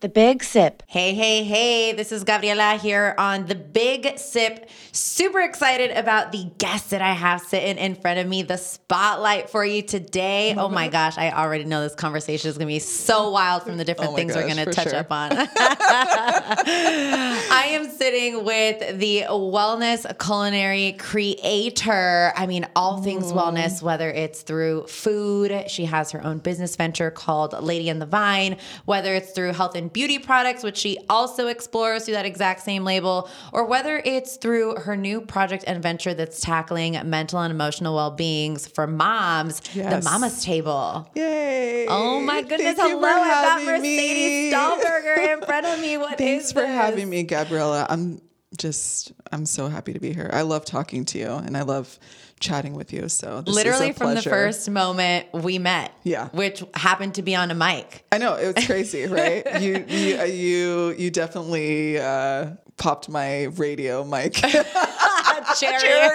The Big Sip. Hey, hey, hey, this is Gabriela here on The Big Sip. Super excited about the guest that I have sitting in front of me, the spotlight for you today. Oh my gosh, I already know this conversation is going to be so wild from the different things we're going to touch up on. I am sitting with the wellness culinary creator. I mean, all things wellness, whether it's through food. She has her own business venture called Lady and the Vine, whether it's through health and beauty products, which she also explores through that exact same label, or whether it's through her new project and venture that's tackling mental and emotional well-beings for moms, the Mama's Table. Yay. Oh my goodness. Hello, I got Mercedes Stahlberger in front of me. Thanks for having me, Gabriela. I'm so happy to be here. I love talking to you and I love chatting with you. So this literally is a from the pleasure. first moment we met, which happened to be on a mic. I know, it was crazy, right? You definitely popped my radio mic. Cherry.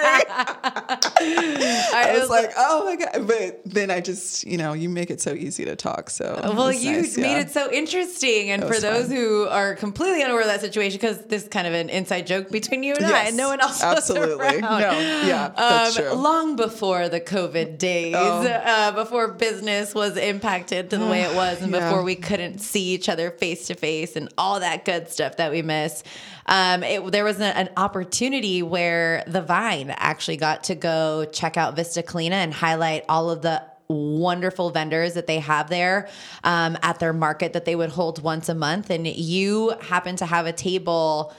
I was like, oh my God. But then I just, you make it so easy to talk. So well, you made it so interesting. And for those who are completely unaware of that situation, because this is kind of an inside joke between you and I, and no one else absolutely. was around. No, that's true. Long before the COVID days, before business was impacted to the way it was, and before we couldn't see each other face to face and all that good stuff that we miss. There was an opportunity where the Vine actually got to go check out Vista Colina and highlight all of the wonderful vendors that they have there at their market that they would hold once a month. And you happen to have a table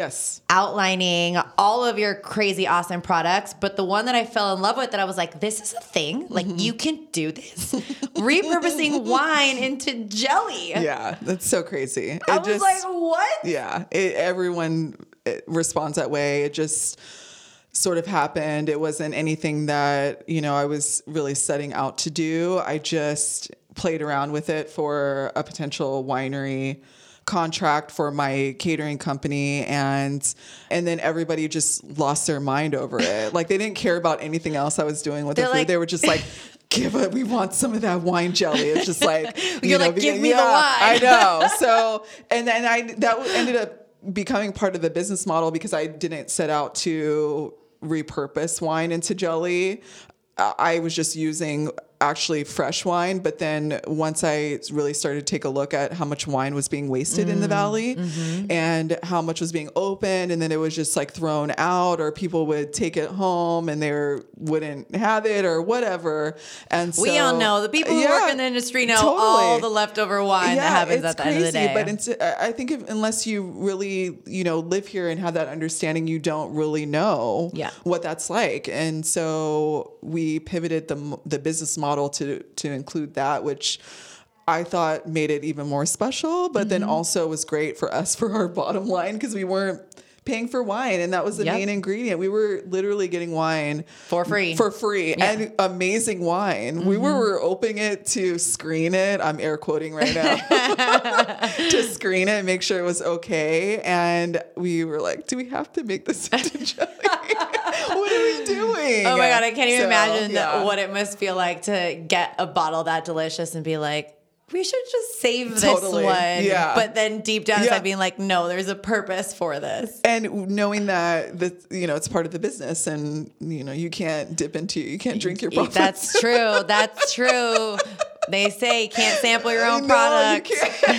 outlining all of your crazy awesome products. But the one that I fell in love with, that I was like, this is a thing. Like, you can do this. Repurposing wine into jelly. Yeah, that's so crazy. I was like, what? Yeah, everyone responds that way. It just sort of happened. It wasn't anything that, I was really setting out to do. I just played around with it for a potential winery contract for my catering company, and then everybody just lost their mind over it. Like, they didn't care about anything else I was doing with the food. They were just like, we want some of that wine jelly. It's just like, give me the wine. I know. So, and then that ended up becoming part of the business model, because I didn't set out to repurpose wine into jelly. I was just using actually fresh wine. But then once I really started to take a look at how much wine was being wasted in the valley and how much was being opened, and then it was just like thrown out, or people would take it home and they wouldn't have it or whatever. And so we all know, the people who work in the industry know all the leftover wine that happens at the end of the day. But I think unless you really, live here and have that understanding, you don't really know what that's like. And so we pivoted the business model to include that, which I thought made it even more special, but then also was great for us for our bottom line, because we weren't paying for wine, and that was the main ingredient. We were literally getting wine for free and amazing wine. We were opening it to screen it. I'm air quoting right now to screen it and make sure it was okay. And we were like, do we have to make this into jelly? What are we doing? Oh my God, I can't even imagine what it must feel like to get a bottle that delicious and be like, we should just save this one. Yeah. But then deep down inside being like, no, there's a purpose for this. And knowing that, it's part of the business, and, you can't drink your profits. That's true. That's true. They say you can't sample your own product.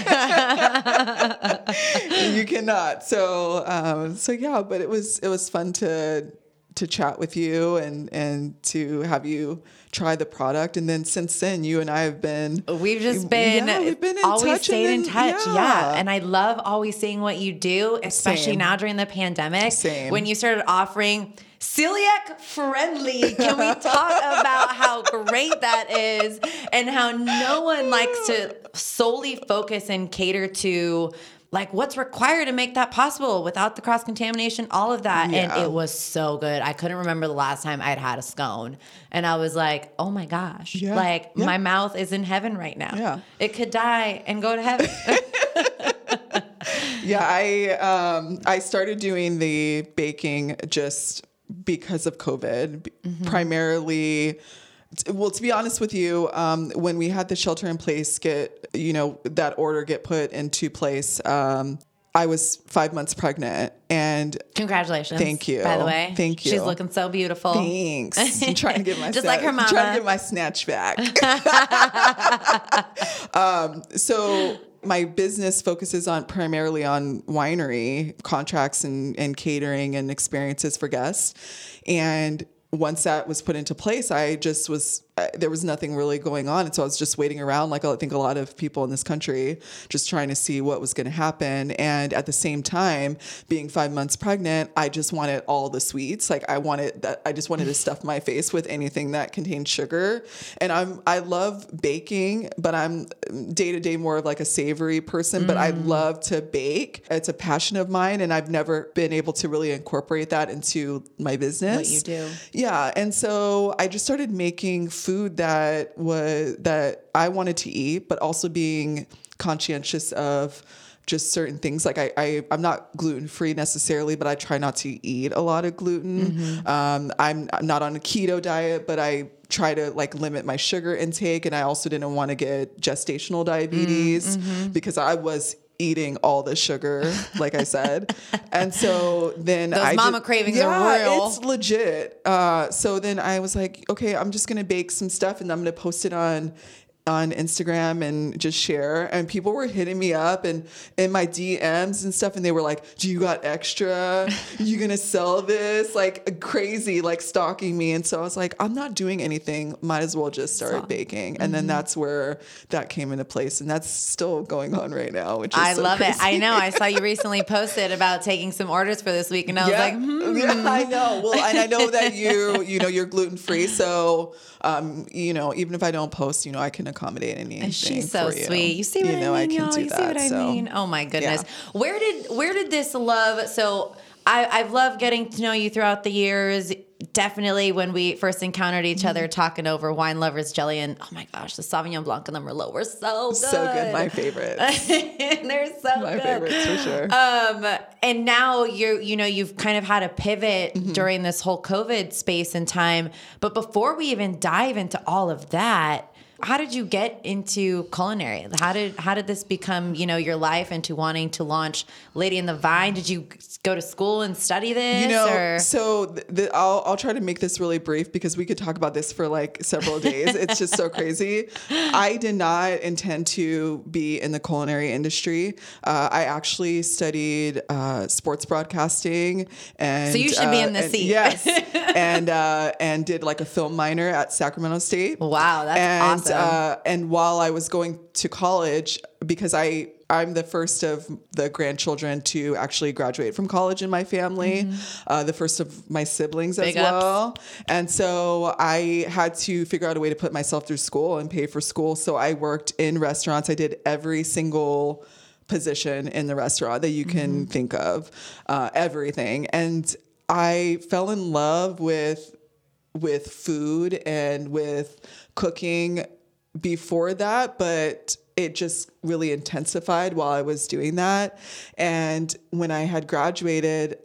You cannot. So but it was fun to chat with you and to have you try the product. And then since then, you and I have been... We've been in always touch. Stayed in touch. Yeah. And I love always seeing what you do, especially now during the pandemic. When you started offering celiac friendly. Can we talk about how great that is, and how no one likes to solely focus and cater to like what's required to make that possible without the cross-contamination, all of that. Yeah. And it was so good. I couldn't remember the last time I'd had a scone. And I was like, oh my gosh, my mouth is in heaven right now. Yeah. It could die and go to heaven. I started doing the baking just because of COVID, primarily Well, to be honest with you, when we had the shelter in place that order get put into place, I was 5 months pregnant, and congratulations. Thank you. By the way, thank you. She's looking so beautiful. Thanks. I'm trying to get my like her mama. Trying to get my snatch back. So my business focuses primarily on winery contracts and catering and experiences for guests. And once that was put into place, there was nothing really going on. And so I was just waiting around, like I think a lot of people in this country, just trying to see what was going to happen. And at the same time, being 5 months pregnant, I just wanted all the sweets. Like I just wanted to stuff my face with anything that contained sugar. And I love baking, but I'm day to day more of like a savory person, but I love to bake. It's a passion of mine. And I've never been able to really incorporate that into my business. What you do. Yeah. And so I just started making food that I wanted to eat, but also being conscientious of just certain things. Like I'm not gluten-free necessarily, but I try not to eat a lot of gluten. I'm not on a keto diet, but I try to like limit my sugar intake. And I also didn't want to get gestational diabetes because I was eating all the sugar, like I said. And so then those mama cravings are real. It's legit. So then I was like, okay, I'm just going to bake some stuff and I'm going to post it on Instagram and just share. And people were hitting me up and in my DMs and stuff. And they were like, do you got extra? You going to sell this? Like crazy, like stalking me. And so I was like, I'm not doing anything. Might as well just start baking. And then that's where that came into place. And that's still going on right now, which is I love crazy. it. I know. I saw you recently posted about taking some orders for this week. And I was like, Yeah, I know. Well, and I know that you're gluten-free. So, even if I don't post, I can accommodate anything. She's so for you. sweet. You see what I mean, I can y'all? do You that, see what I so. mean? Oh my goodness. Yeah. Where did this love? So I've loved getting to know you throughout the years. Definitely when we first encountered each other talking over Wine Lovers Jelly, and oh my gosh, the Sauvignon Blanc and the Merlot were so good. So good. My favorites. They're so My good. favorites for sure. And now you've kind of had a pivot during this whole COVID space and time. But before we even dive into all of that, how did you get into culinary? How did this become, your life into wanting to launch Lady in the Vine? Did you go to school and study this? So I'll try to make this really brief because we could talk about this for like several days. It's just so crazy. I did not intend to be in the culinary industry. I actually studied sports broadcasting, and so you should be in the seat. Yes, and did like a film minor at Sacramento State. Wow, that's awesome. And while I was going to college, because I'm the first of the grandchildren to actually graduate from college in my family, the first of my siblings as well. And so I had to figure out a way to put myself through school and pay for school. So I worked in restaurants. I did every single position in the restaurant that you can think of, everything. And I fell in love with food and with cooking before that, but it just really intensified while I was doing that. And when I had graduated,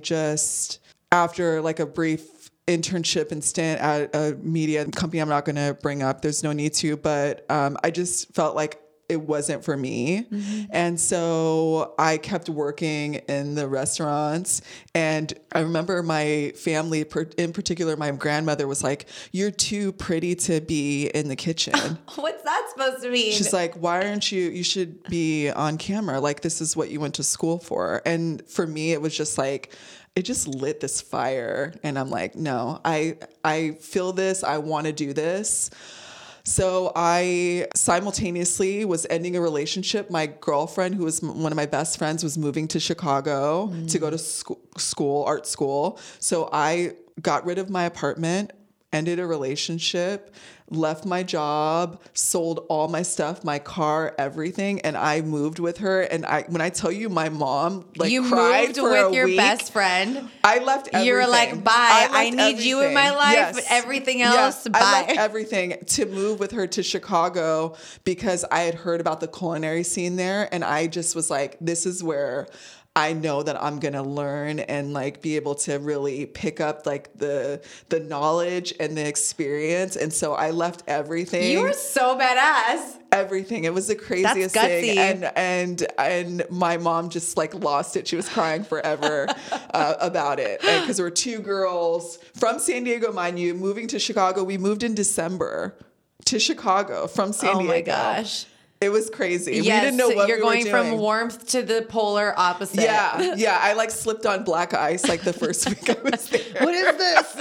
after like a brief internship and stint at a media company I'm not going to bring up, there's no need to, but I just felt like it wasn't for me. And so I kept working in the restaurants. And I remember my family, in particular, my grandmother was like, you're too pretty to be in the kitchen. What's that supposed to mean? She's like, why aren't you should be on camera. Like, this is what you went to school for. And for me, it was just like, it just lit this fire. And I'm like, no, I feel this. I want to do this. So I simultaneously was ending a relationship. My girlfriend, who was one of my best friends, was moving to Chicago to go to art school. So I got rid of my apartment, ended a relationship, left my job, sold all my stuff, my car, everything, and I moved with her. And when I tell you, my mom cried moved for with a your week. best friend. I left everything. You were like, bye. I need you in my life. Yes. But everything else, bye. I left everything to move with her to Chicago because I had heard about the culinary scene there, and I just was like, this is where I know that I'm going to learn and like be able to really pick up like the knowledge and the experience. And so I left everything. You were so badass. Everything. It was the craziest thing. And my mom just like lost it. She was crying forever about it. Because there were two girls from San Diego, mind you, moving to Chicago. We moved in December to Chicago from San Diego. Oh my gosh. It was crazy. Yes, we didn't know what you're we were going doing. from warmth to the polar opposite. Yeah. I like slipped on black ice like the first week I was there. What is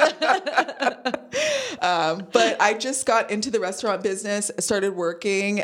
this? But I just got into the restaurant business, started working,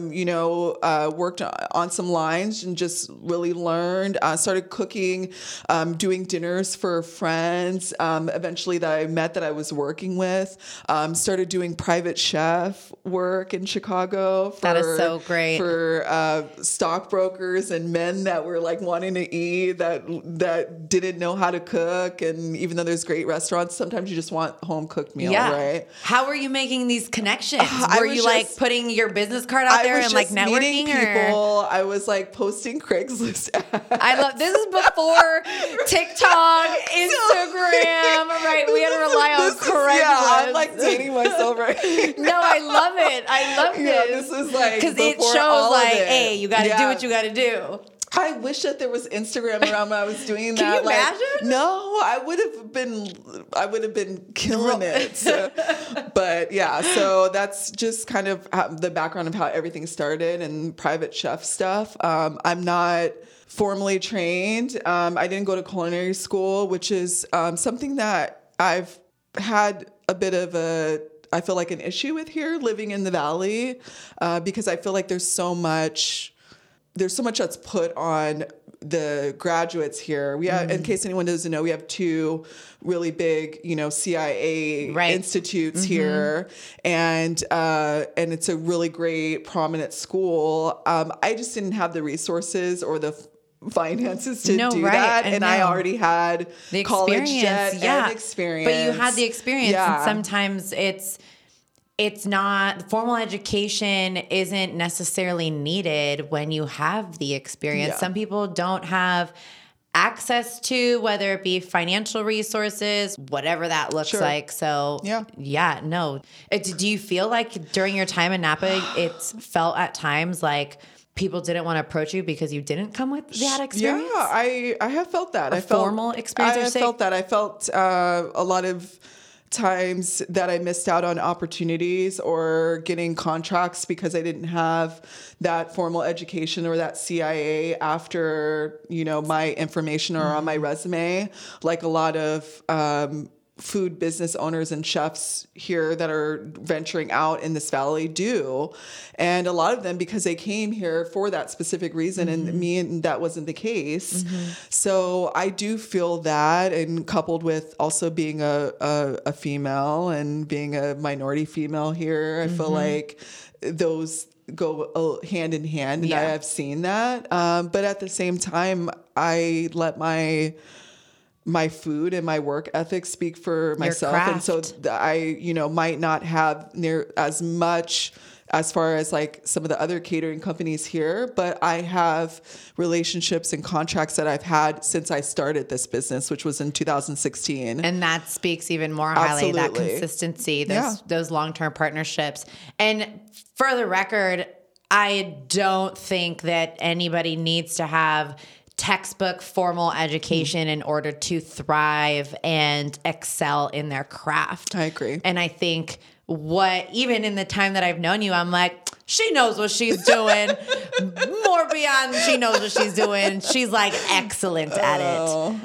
worked on some lines and just really learned, started cooking, doing dinners for friends, eventually that I met that I was working with, started doing private chef work in Chicago. That is so great. For stockbrokers and men that were like wanting to eat that didn't know how to cook. And even though there's great restaurants, sometimes you just want home cooked meal, right? How were you making these connections? Were you like putting your business card out there and like networking? People. I was like posting Craigslist ads. I love this is before TikTok, Instagram, right? We had to rely on Craigslist. Yeah, I'm like dating myself right now. No, I love it. I love this is like because it shows like, hey, you got to do what you got to do. I wish that there was Instagram around when I was doing that. Can you imagine? No, I would have been killing it. So, but yeah, so that's just kind of the background of how everything started and private chef stuff. I'm not formally trained. I didn't go to culinary school, which is something that I've had a bit of I feel like an issue with here living in the Valley, because I feel like there's so much that's put on the graduates here. We have, in case anyone doesn't know, we have two really big, CIA institutes here, and it's a really great, prominent school. I just didn't have the resources or the finances to do that, and I already had the college debt and experience. But you had the experience, and sometimes it's not, formal education isn't necessarily needed when you have the experience. Some people don't have access to, whether it be financial resources, whatever that looks like. So do you feel like during your time in Napa, it's felt at times like people didn't want to approach you because you didn't come with that experience? Yeah, I have felt that. Formal experience. I felt that. I felt a lot of times that I missed out on opportunities or getting contracts because I didn't have that formal education or that CIA after, my information or on my resume, like a lot of food business owners and chefs here that are venturing out in this valley do. And a lot of them, because they came here for that specific reason, and that wasn't the case. So I do feel that, and coupled with also being a female and being a minority female here, I feel like those go hand in hand, and I have seen that. But at the same time, I let my food and my work ethic speak for myself. And so I, might not have near as much as far as like some of the other catering companies here, but I have relationships and contracts that I've had since I started this business, which was in 2016. And that speaks even more highly, that consistency, those long-term partnerships. And for the record, I don't think that anybody needs to have textbook formal education in order to thrive and excel in their craft. I agree. And I think even in the time that I've known you, I'm like, she knows what she's doing. More beyond she knows what she's doing. She's like excellent at it.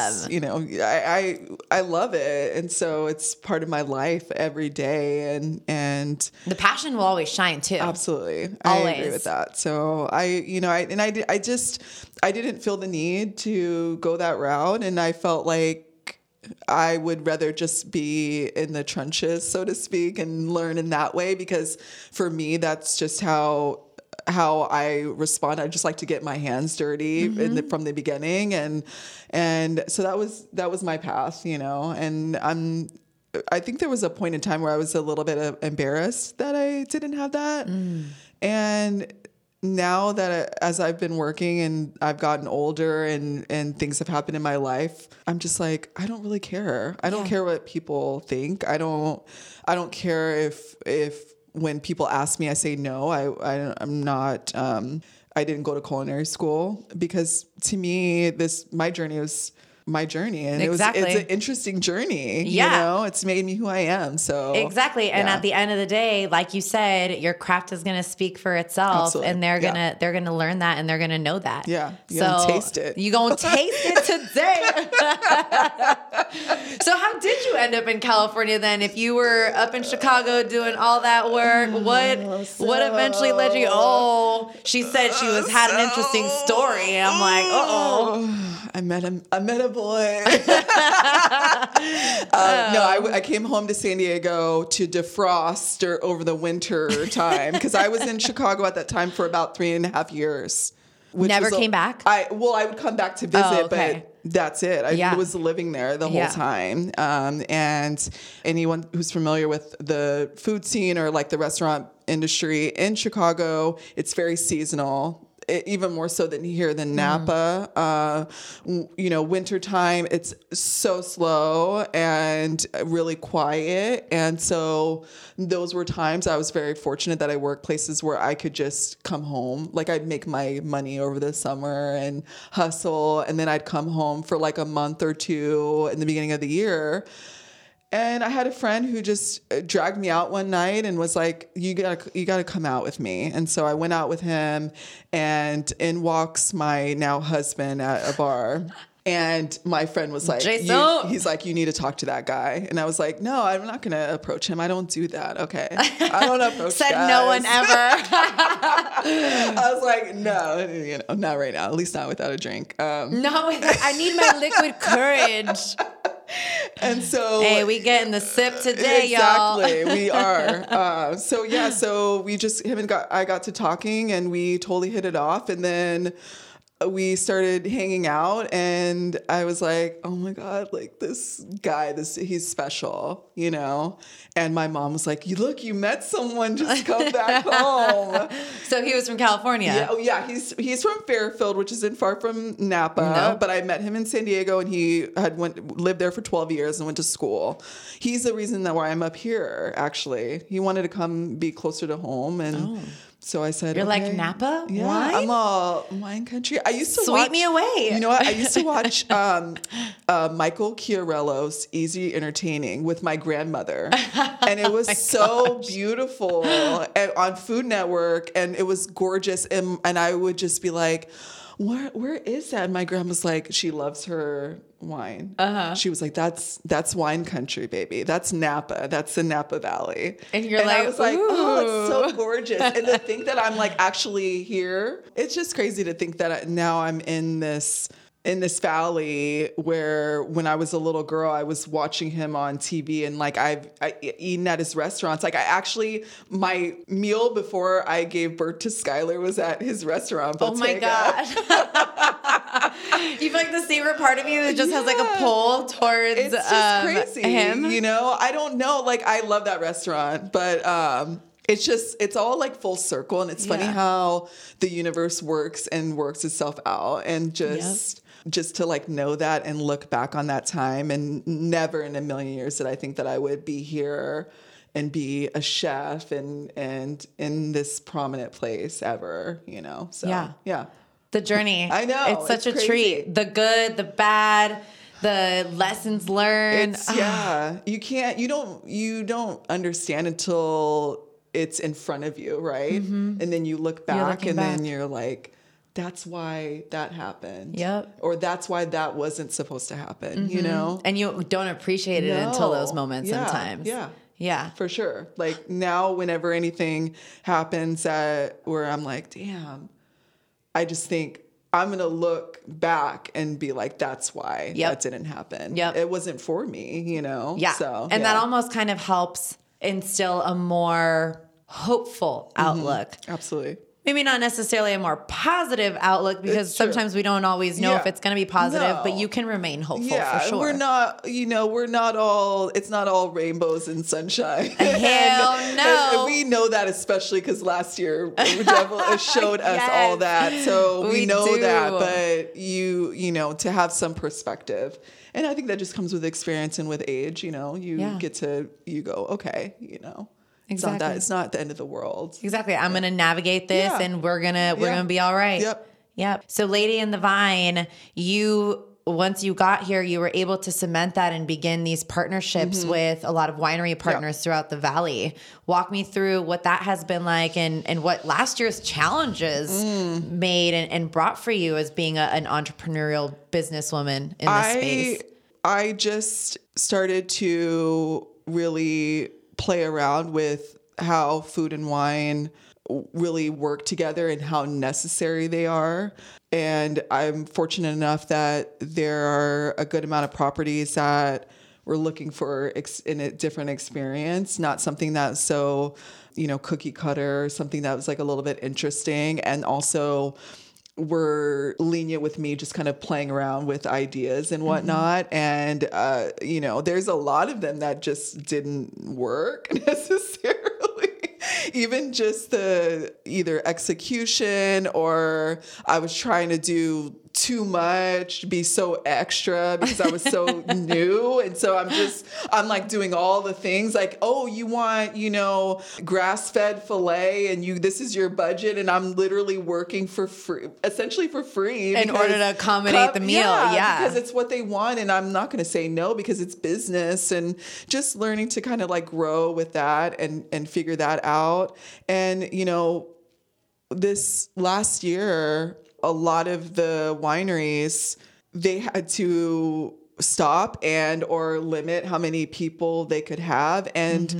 I love it. And so it's part of my life every day. And the passion will always shine too. Absolutely. Always. I agree with that. So I didn't feel the need to go that route. And I felt like I would rather just be in the trenches, so to speak, and learn in that way, because for me, that's just how I respond. I just like to get my hands dirty from the beginning. And so that was my path, and I think there was a point in time where I was a little bit embarrassed that I didn't have that. And now that as I've been working and I've gotten older and things have happened in my life, I'm just like, I don't really care. I don't care what people think. I don't care if when people ask me, I say no. I'm not. I didn't go to culinary school, because to me, my journey was my journey, and it's an interesting journey. It's made me who I am. So exactly. And at the end of the day, like you said, your craft is going to speak for itself. Absolutely. And they're going to learn that, and they're going to know that. Yeah. You gonna taste it. You going to taste it today. So how did you end up in California then? If you were up in Chicago doing all that work, what eventually led you? Oh, she said she had an interesting story. And I'm like, I met a boy. No, I came home to San Diego to defrost over the winter time, because I was in Chicago at that time for about 3.5 years. Never came back? I would come back to visit, but that's it. I was living there the whole time. And anyone who's familiar with the food scene or like the restaurant industry in Chicago, it's very seasonal. Even more so than here than Napa. Wintertime, it's so slow and really quiet. And so those were times I was very fortunate that I worked places where I could just come home. Like, I'd make my money over the summer and hustle. And then I'd come home for like a month or two in the beginning of the year. And I had a friend who just dragged me out one night and was like, you gotta come out with me. And so I went out with him, and in walks my now husband at a bar. And my friend was like, he's like, you need to talk to that guy. And I was like, no, I'm not going to approach him. I don't do that. Okay. I don't approach Said guys. No one ever. I was like, no, not right now. At least not without a drink. No, I need my liquid courage. And so, hey, we getting the sip today, y'all. Exactly, we are. So we just I got to talking, and we totally hit it off, and then we started hanging out, and I was like, oh my God, like this guy, he's special, And my mom was like, you met someone, just come back home. So he was from California. Yeah. He's from Fairfield, which isn't far from Napa, but I met him in San Diego, and he lived there for 12 years and went to school. He's the reason why I'm up here, actually. He wanted to come be closer to home, and so I said, "You're okay. like Napa Yeah, wine? I'm all wine country." I used to Sweep me away. You know what? I used to watch Michael Chiarello's Easy Entertaining with my grandmother, and it was so beautiful on Food Network, and it was gorgeous, and I would just be like, where is that? And my grandma's like, she loves her wine. She was like, that's wine country, baby. That's Napa. That's the Napa Valley. And you're like, I was like, oh, it's so gorgeous. And to think that I'm like actually here, it's just crazy to think that now I'm in this valley where when I was a little girl, I was watching him on TV, and like I eaten at his restaurants. Like my meal before I gave birth to Skylar was at his restaurant. Bottega. Oh my God. You feel like the secret part of you that just has like a pull towards it's just crazy, him. I don't know. Like, I love that restaurant, but it's all like full circle, and it's funny how the universe works itself out, and just to like know that and look back on that time, and never in a million years did I think that I would be here and be a chef and in this prominent place ever, So yeah. The journey. I know. It's such a crazy. treat. The good, the bad, the lessons learned. You don't understand until it's in front of you, right? Mm-hmm. And then you look back, then you're like, that's why that happened. Yep. Or that's why that wasn't supposed to happen, And you don't appreciate it until those moments sometimes. Yeah. Yeah. For sure. Like, now, whenever anything happens where I'm like, damn, I just think I'm going to look back and be like, that's why that didn't happen. It wasn't for me, you know? Yeah. So, and that almost kind of helps instill a more hopeful outlook. Absolutely. Maybe not necessarily a more positive outlook, because sometimes we don't always know if it's going to be positive, but you can remain hopeful for sure. We're not, it's not all rainbows and sunshine. Hell no. And we know that, especially because last year Devil showed us all that. So we know that, but to have some perspective. And I think that just comes with experience and with age, you get to, you go, okay, Exactly. It's not the end of the world. Exactly. I'm going to navigate this and we're going to be all right. Yep. So Lady in the Vine, once you got here, you were able to cement that and begin these partnerships with a lot of winery partners throughout the Valley. Walk me through what that has been like and what last year's challenges made and brought for you as being an entrepreneurial businesswoman in this space. I just started to really play around with how food and wine really work together and how necessary they are. And I'm fortunate enough that there are a good amount of properties that we're looking for in a different experience, not something that's so, cookie cutter, something that was like a little bit interesting. And also were lenient with me just kind of playing around with ideas and whatnot. And, there's a lot of them that just didn't work necessarily. Even just the either execution or I was trying to do too much, be so extra because I was so new. And so I'm like doing all the things like, oh, you want, grass-fed filet and this is your budget. And I'm literally working for free, essentially for free. In order to accommodate the meal. Yeah. Because it's what they want. And I'm not going to say no because it's business, and just learning to kind of like grow with that and figure that out. And, this last year, a lot of the wineries, they had to stop or limit how many people they could have. And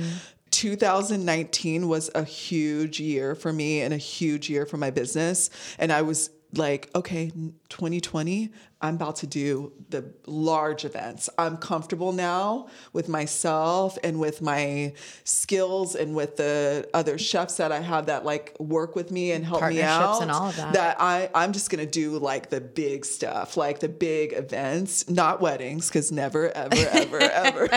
2019 was a huge year for me and a huge year for my business. And I was like, okay, 2020, I'm about to do the large events. I'm comfortable now with myself and with my skills and with the other chefs that I have that like work with me and help me out. And all of that. That I'm just going to do like the big stuff, like the big events, not weddings, because never, ever, ever, ever.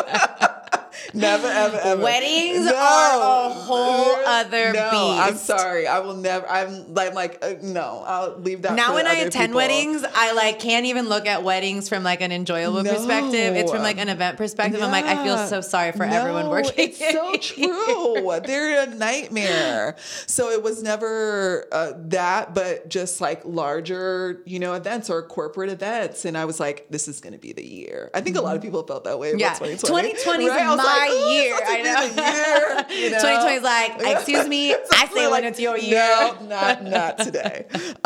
Never, ever, ever. Weddings are a whole other beast. I'm sorry. I will never. I'm like, no, I'll leave that. Now, for when I other attend people. Weddings, I can't even look at weddings from like an enjoyable perspective. It's from like an event perspective. Yeah. I'm like, I feel so sorry for everyone working. It's so true. They're a nightmare. So it was never that, but just like larger, events or corporate events. And I was like, this is going to be the year. I think a lot of people felt that way about 2020. 2020 is my year. I know. 2020 is like, excuse me, I say when it's your year. No, not today.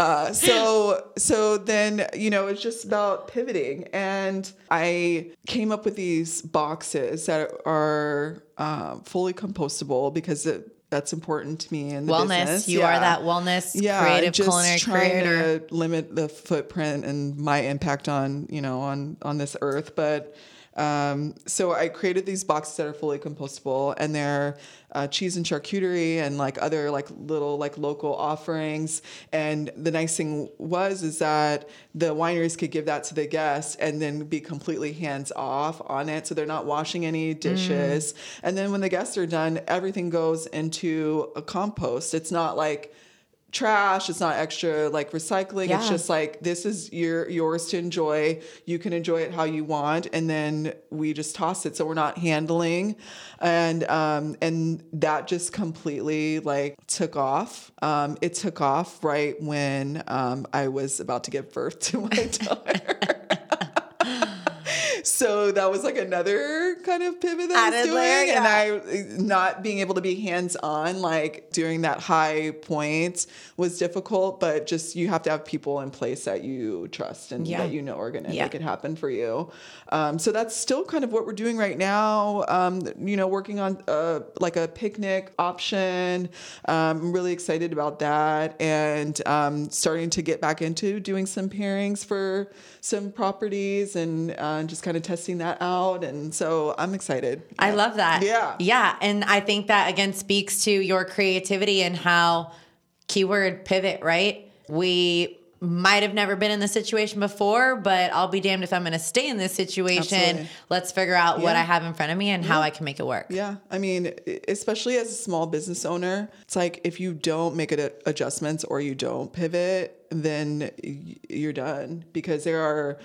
So then, it's just about pivoting. And I came up with these boxes that are fully compostable because that's important to me in the business. You are that wellness creative culinary creator. To limit the footprint and my impact on, on this earth. But so I created these boxes that are fully compostable, and they're cheese and charcuterie and like other like little like local offerings. And the nice thing is that the wineries could give that to the guests and then be completely hands off on it. So they're not washing any dishes. And then when the guests are done, everything goes into a compost. It's not like trash. It's not extra like recycling. It's just like, this is yours to enjoy. You can enjoy it how you want. And then we just toss it. So we're not handling. And that just completely like took off. It took off right when I was about to give birth to my daughter. So so that was like another kind of pivot that I was doing. Layer, yeah. And I not being able to be hands-on, like during that high point was difficult, but just you have to have people in place that you trust and that you know are going to make it happen for you. So that's still kind of what we're doing right now. Working on like a picnic option. I'm really excited about that, and starting to get back into doing some pairings for some properties and just kind of testing that out. And so I'm excited. I love that. Yeah. Yeah. And I think that again speaks to your creativity and how keyword pivot, right? We might have never been in this situation before, but I'll be damned if I'm going to stay in this situation. Absolutely. Let's figure out what I have in front of me and how I can make it work. Yeah. I mean, especially as a small business owner, it's like if you don't make adjustments or you don't pivot, then you're done, because there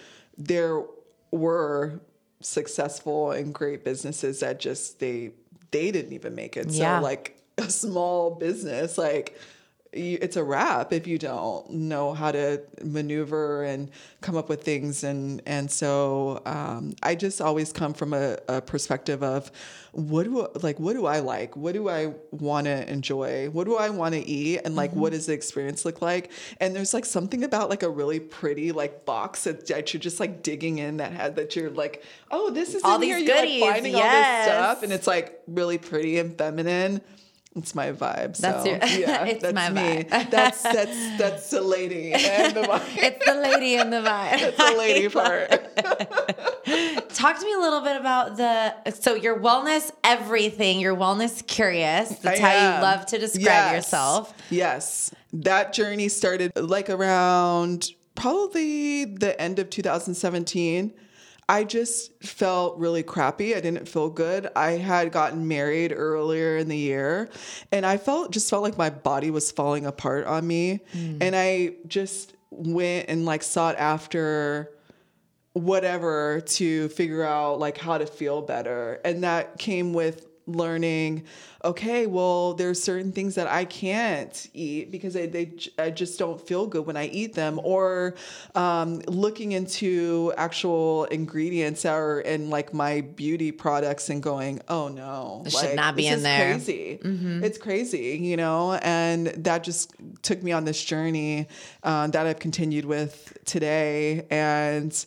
were successful and great businesses that just they didn't even make it. So like a small business, like it's a wrap if you don't know how to maneuver and come up with things. And so I just always come from a perspective of what do I like? What do I want to enjoy? What do I want to eat? And like, what does the experience look like? And there's like something about like a really pretty like box that you're just like digging in that you're like, oh, this is all in these here. goodies. You're like finding all this stuff, and it's like really pretty and feminine. It's my vibe. That's so, it's that's my me. vibe. That's the lady and the vibe. It's the lady and the vibe. That's the lady part. Talk to me a little bit about so your wellness everything, your wellness curious. That's how you love to describe yourself. Yes. That journey started like around probably the end of 2017. I just felt really crappy. I didn't feel good. I had gotten married earlier in the year, and I felt like my body was falling apart on me. And I just went and like sought after whatever to figure out like how to feel better. And that came with learning, okay, well, there's certain things that I can't eat because I just don't feel good when I eat them, or looking into actual ingredients that are in like my beauty products and going, oh no, it should not be in there. Crazy. It's crazy, and that just took me on this journey that I've continued with today. And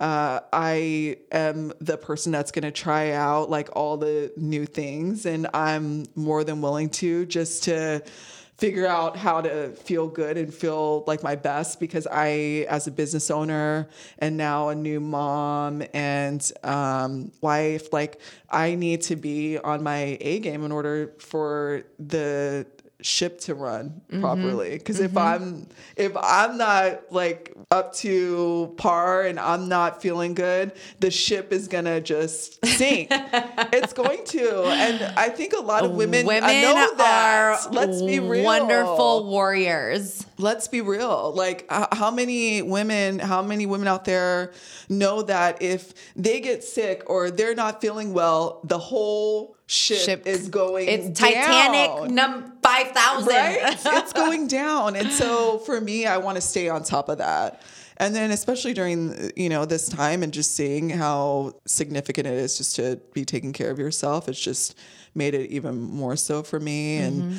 I am the person that's going to try out like all the new things, and I'm more than willing to just to figure out how to feel good and feel like my best, because I, as a business owner and now a new mom and wife, like I need to be on my A game in order for the ship to run properly. Because if I'm not like up to par and I'm not feeling good, the ship is gonna just sink. It's going to. And I think a lot of women know that. Let's be real. Wonderful warriors. Let's be real. Like how many women out there know that if they get sick or they're not feeling well, the whole ship is going down. It's Titanic 5,000. Right? It's going down. And so for me, I want to stay on top of that. And then especially during, this time and just seeing how significant it is just to be taking care of yourself, it's just made it even more so for me. And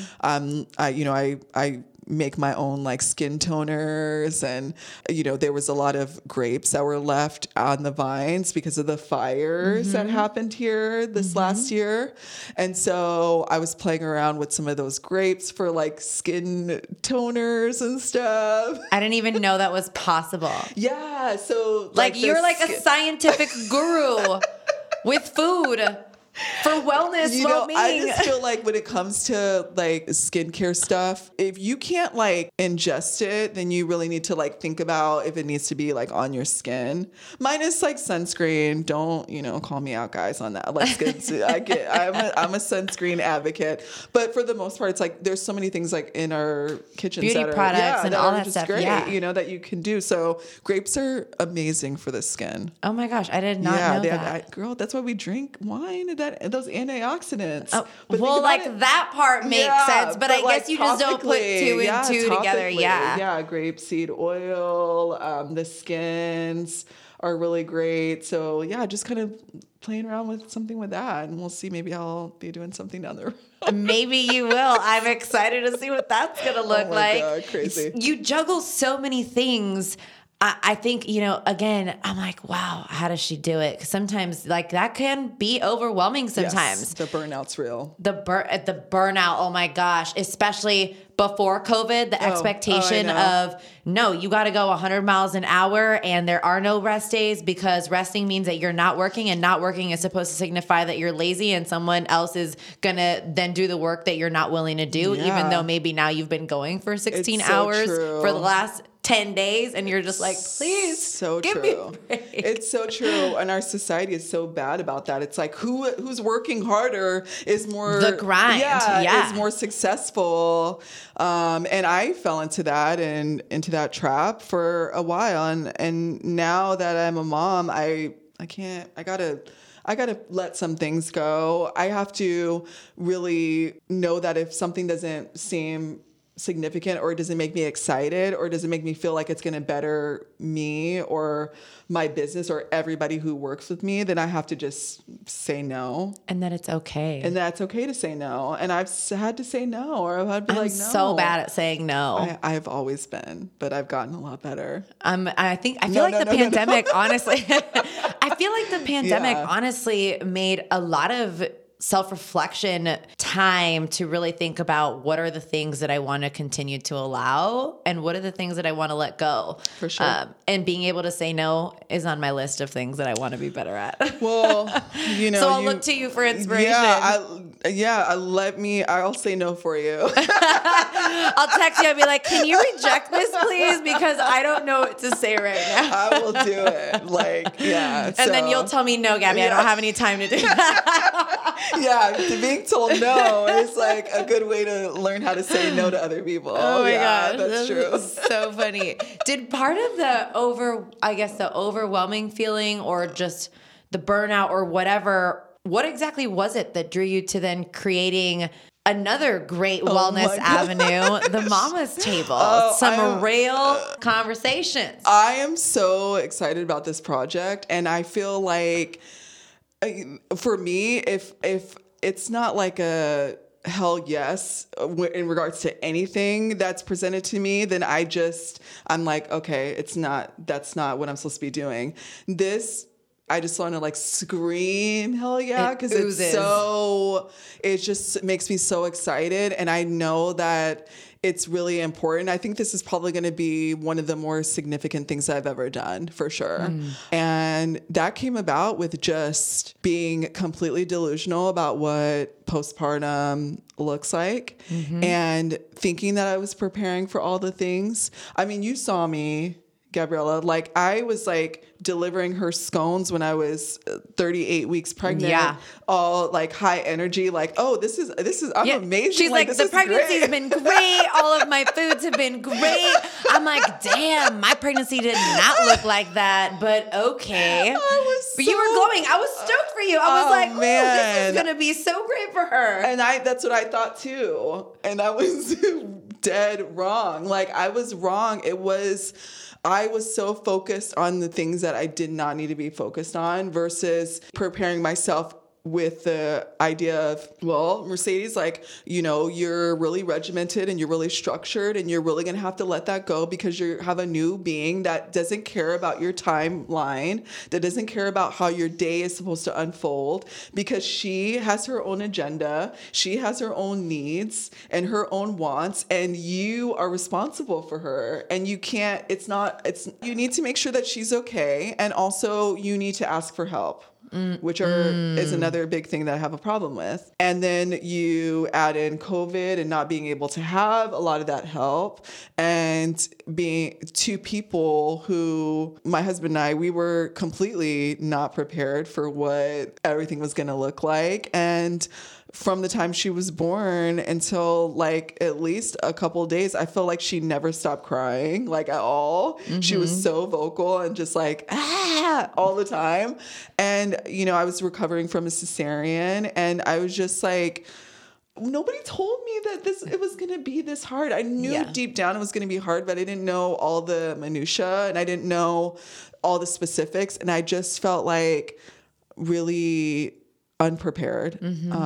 I make my own like skin toners, and there was a lot of grapes that were left on the vines because of the fires that happened here this last year. And so I was playing around with some of those grapes for like skin toners and stuff. I didn't even know that was possible. Yeah. So like you're like a scientific guru with food. For wellness, well-being. I just feel like when it comes to like skincare stuff, if you can't like ingest it, then you really need to like think about if it needs to be like on your skin. Minus like sunscreen. Don't, call me out, guys, on that. Like, I'm a sunscreen advocate. But for the most part, it's like there's so many things like in our kitchens beauty products and all that stuff. Great, yeah. That you can do. So grapes are amazing for the skin. Oh my gosh, I did not know that. Girl, that's why we drink wine. Those antioxidants. Oh, well, like that part makes sense, but I guess you just don't put two and two together. Yeah. Yeah. Grapeseed oil, the skins are really great. So yeah, just kind of playing around with something with that, and we'll see. Maybe I'll be doing something down the road. Maybe you will. I'm excited to see what that's going to look like. God, crazy. You juggle so many things. I think, again, I'm like, wow, how does she do it? 'Cause sometimes like that can be overwhelming sometimes. Yes, the burnout's real. The burnout, oh my gosh, especially before COVID, the expectation of, no, you got to go 100 miles an hour and there are no rest days, because resting means that you're not working, and not working is supposed to signify that you're lazy and someone else is going to then do the work that you're not willing to do, even though maybe now you've been going for 16 hours for the last 10 days and you're just like, please give me a break. It's so true. And our society is so bad about that. It's like who's working harder is more the grind. Is more successful. And I fell into that and into that trap for a while. And now that I'm a mom, I gotta let some things go. I have to really know that if something doesn't seem significant, or it doesn't make me excited, or doesn't make me feel like it's going to better me or my business or everybody who works with me, then I have to just say no. And that it's okay. And that's okay to say no. And I've had to say no, or I've had to be like, no. I'm so bad at saying no. I've always been, but I've gotten a lot better. I feel like the pandemic, honestly, I feel like the pandemic honestly made a lot of self-reflection time to really think about what are the things that I want to continue to allow and what are the things that I want to let go. For sure. And being able to say no is on my list of things that I want to be better at. Well, so I'll look to you for inspiration. I'll say no for you. I'll text you and be like, can you reject this please? Because I don't know what to say right now. I will do it. And then you'll tell me, no, Gabby, I don't have any time to do that. Being told no is like a good way to learn how to say no to other people. Oh my gosh, that's true. So funny. Did part of the overwhelming feeling, or just the burnout or whatever, what exactly was it that drew you to then creating another great wellness avenue, the Mama's Table? Some real conversations. I am so excited about this project, and I feel like, for me, if it's not like a hell yes in regards to anything that's presented to me, then I'm like, okay, that's not what I'm supposed to be doing. This, I just want to like scream hell yeah, because it just makes me so excited, and I know that it's really important. I think this is probably going to be one of the more significant things I've ever done, for sure. And that came about with just being completely delusional about what postpartum looks like, and thinking that I was preparing for all the things. I mean, you saw me, Gabriella, like I was like delivering her scones when I was 38 weeks pregnant. Yeah. All like high energy, like, oh, this is I'm amazing. She's like the pregnancy's been great. All of my foods have been great. I'm like, damn, my pregnancy did not look like that, but okay. But you were glowing. I was stoked for you. I was like, man, this is going to be so great for her. And that's what I thought too. And I was dead wrong. Like I was wrong. I was so focused on the things that I did not need to be focused on, versus preparing myself with the idea of, well, Mercedes, like, you're really regimented and you're really structured, and you're really going to have to let that go, because you have a new being that doesn't care about your timeline, that doesn't care about how your day is supposed to unfold, because she has her own agenda. She has her own needs and her own wants, and you are responsible for her. And you you need to make sure that she's okay. And also you need to ask for help. Which is another big thing that I have a problem with. And then you add in COVID and not being able to have a lot of that help, and being two people who, my husband and I, we were completely not prepared for what everything was going to look like. And from the time she was born until like at least a couple of days, I felt like she never stopped crying, like at all. She was so vocal and just like, all the time. And, I was recovering from a cesarean, and I was just like, nobody told me that it was going to be this hard. I knew deep down it was going to be hard, but I didn't know all the minutia and I didn't know all the specifics. And I just felt like really unprepared.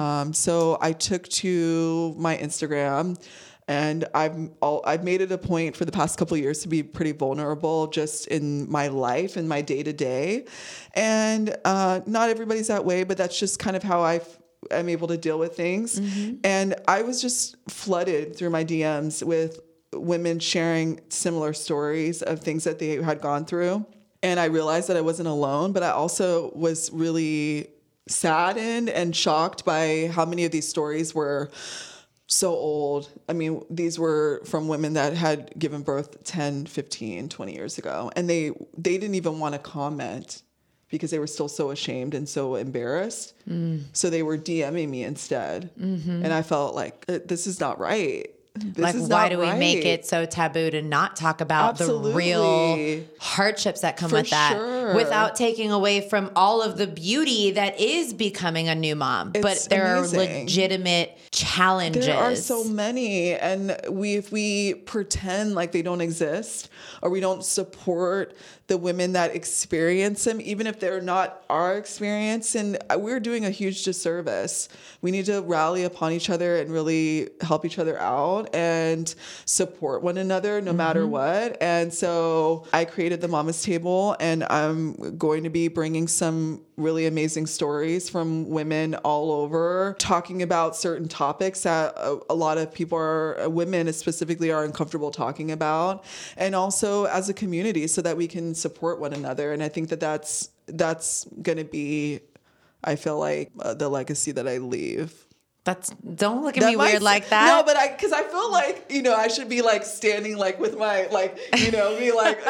So I took to my Instagram, and I've made it a point for the past couple of years to be pretty vulnerable just in my life and my day to day. And not everybody's that way, but that's just kind of how I'm able to deal with things. And I was just flooded through my DMs with women sharing similar stories of things that they had gone through. And I realized that I wasn't alone, but I also was really saddened and shocked by how many of these stories were so old. I mean, these were from women that had given birth 10, 15, 20 years ago. And they didn't even want to comment because they were still so ashamed and so embarrassed. So they were DMing me instead. And I felt like, this is not right. Why do we make it so taboo to not talk about the real hardships that come with that without taking away from all of the beauty that is becoming a new mom? But there are legitimate challenges. There are so many. And if we pretend like they don't exist, or we don't support the women that experience them, even if they're not our experience, and we're doing a huge disservice. We need to rally upon each other and really help each other out and support one another no matter what. And so I created the Mama's Table, and I'm going to be bringing some really amazing stories from women all over, talking about certain topics that a lot of people women specifically are uncomfortable talking about, and also as a community so that we can support one another. And I think that's going to be, I feel like, the legacy that I leave. Don't look at me weird like that. No, but because I feel like, I should be like standing like with my, like, be like,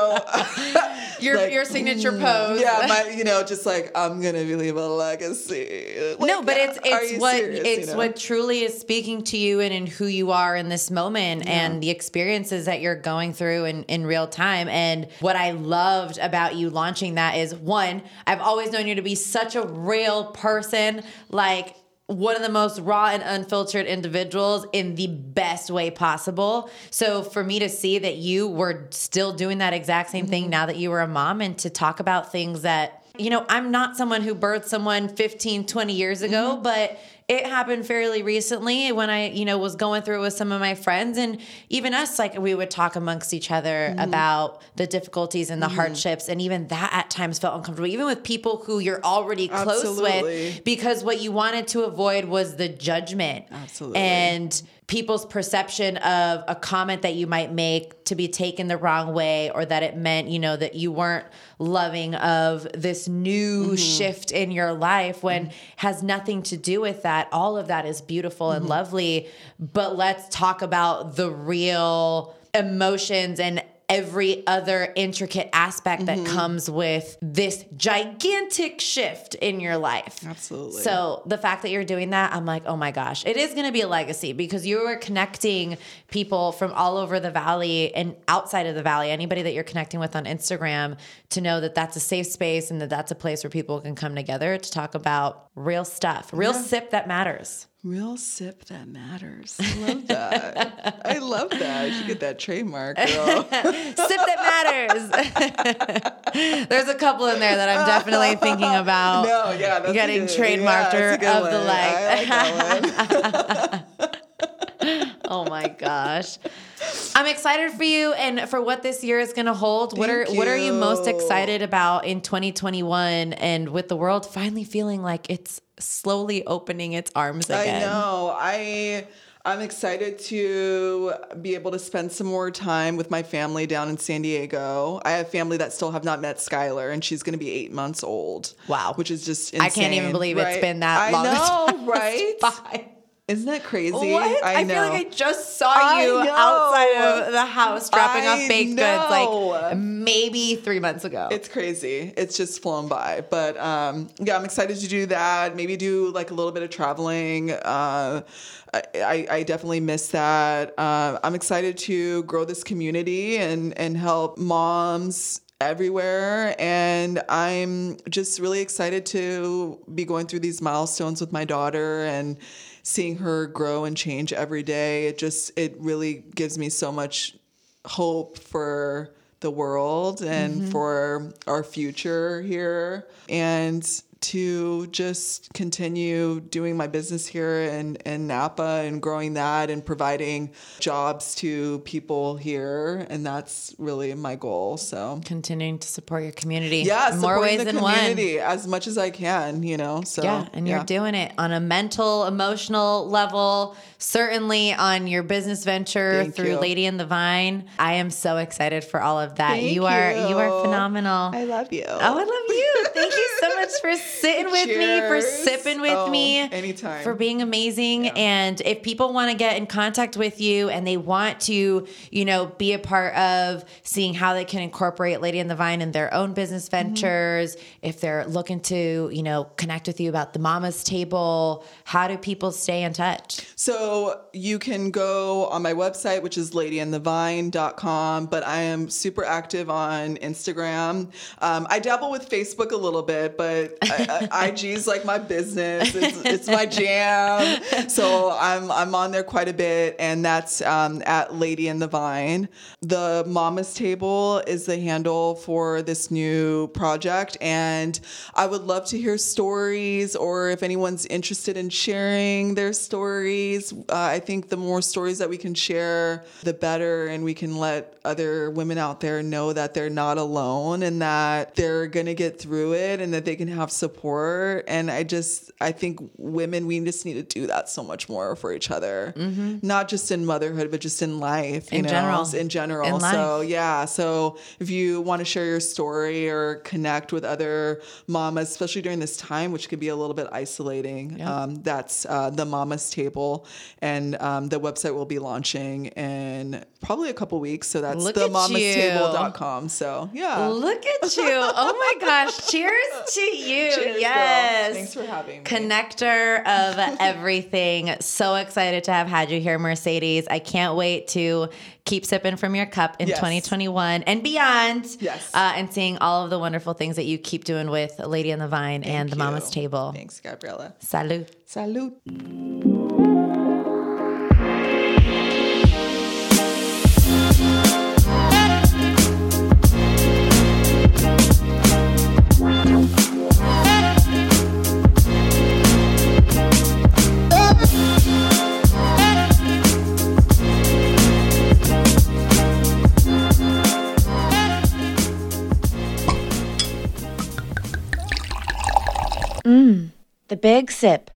your like, your signature pose. Yeah, just like, I'm going to leave a legacy. Like, no, but it's what truly is speaking to you and in who you are in this moment and the experiences that you're going through in real time. And what I loved about you launching that is, one, I've always known you to be such a real person, like one of the most raw and unfiltered individuals in the best way possible. So for me to see that you were still doing that exact same thing now that you were a mom, and to talk about things that, I'm not someone who birthed someone 15, 20 years ago, but it happened fairly recently when I, was going through it with some of my friends, and even us, like, we would talk amongst each other about the difficulties and the hardships. And even that at times felt uncomfortable, even with people who you're already close with, because what you wanted to avoid was the judgment. Absolutely. And people's perception of a comment that you might make to be taken the wrong way, or that it meant, that you weren't loving of this new shift in your life, when has nothing to do with that. All of that is beautiful and lovely, but let's talk about the real emotions and every other intricate aspect that comes with this gigantic shift in your life. Absolutely. So the fact that you're doing that, I'm like, oh my gosh, it is going to be a legacy, because you are connecting people from all over the Valley and outside of the Valley, anybody that you're connecting with on Instagram, to know that that's a safe space and that that's a place where people can come together to talk about real stuff, real sip that matters. Real sip that matters. I love that. I love that. I should get that trademark, girl. Sip that matters. There's a couple in there that I'm definitely thinking about getting trademarked of the like. Oh my gosh. I'm excited for you and for what this year is going to hold. What are you most excited about in 2021, and with the world finally feeling like it's slowly opening its arms again? I know. I'm excited to be able to spend some more time with my family down in San Diego. I have family that still have not met Skylar, and she's going to be 8 months old. Wow. Which is just insane. I can't even believe it's been that long. I know, right? Isn't that crazy? What? I know. feel like I just saw you outside of the house dropping off baked goods like maybe 3 months ago. It's crazy. It's just flown by. But I'm excited to do that. Maybe do like a little bit of traveling. I definitely miss that. I'm excited to grow this community and help moms everywhere. And I'm just really excited to be going through these milestones with my daughter and seeing her grow and change every day. It really gives me so much hope for the world and for our future here, and to just continue doing my business here in Napa and growing that and providing jobs to people here. And that's really my goal. So continuing to support your community. Yeah, in more ways than one. As much as I can, So yeah, and you're doing it on a mental, emotional level, certainly on your business venture through Lady in the Vine. I am so excited for all of that. You are phenomenal. I love you. Oh, I love you. Thank you so much for sitting with me, for sipping with me. Anytime. For being amazing. Yeah. And if people want to get in contact with you and they want to, be a part of seeing how they can incorporate Lady in the Vine in their own business ventures, if they're looking to, connect with you about the Mama's Table, how do people stay in touch? So you can go on my website, which is ladyandthevine.com, but I am super active on Instagram. I dabble with Facebook a little bit, but IG is like my business. It's my jam. So I'm on there quite a bit, and that's at Lady in the Vine. The Mama's Table is the handle for this new project, and I would love to hear stories, or if anyone's interested in sharing their stories. I think the more stories that we can share, the better, and we can let other women out there know that they're not alone and that they're going to get through it and that they can have support. And I think women, we just need to do that so much more for each other, not just in motherhood, but just in life, in general. In life. So so if you want to share your story or connect with other mamas, especially during this time, which could be a little bit isolating, that's the Mama's Table, and the website will be launching in probably a couple weeks. So that's themamastable.com. So look at you. Oh my gosh. Cheers to you. Cheers, yes. Girl. Thanks for having me. Connector of everything. So excited to have had you here, Mercedes. I can't wait to keep sipping from your cup in 2021 and beyond. Yes. And seeing all of the wonderful things that you keep doing with Lady in the Vine and the Mama's Table. Thanks, Gabriella. Salud. Salud. The Big Sip.